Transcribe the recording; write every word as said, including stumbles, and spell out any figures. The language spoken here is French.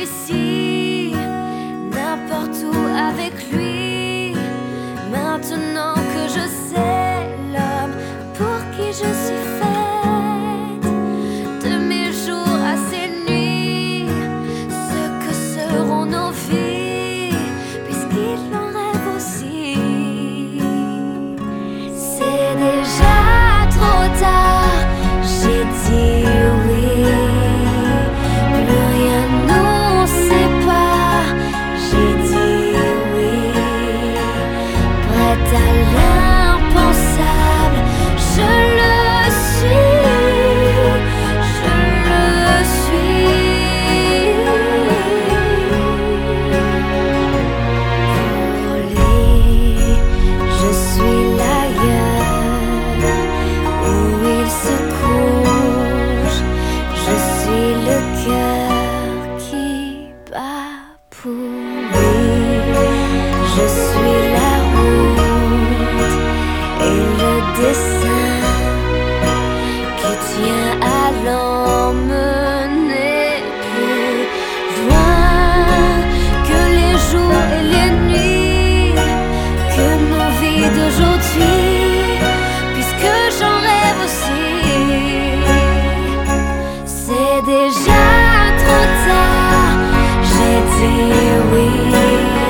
ici, n'importe où avec lui. Maintenant que je sais l'homme pour qui je suis faite, de mes jours à ces nuits, ce que seront nos vies, puisqu'il en rêve aussi. C'est déjà trop tard, j'ai dit oui. Plus rien nous sépare, j'ai dit oui. Prête à l'impensable, je le suis, je le suis. Pour lui, je suis l'ailleurs où il se couche. Je suis le cœur qui bat pour lui. Je suis la route et le dessin qui tient à l'emmener plus loin que les jours et les nuits, que nos vies d'aujourd'hui, puisque j'en rêve aussi. C'est déjà trop tard, j'ai dit oui.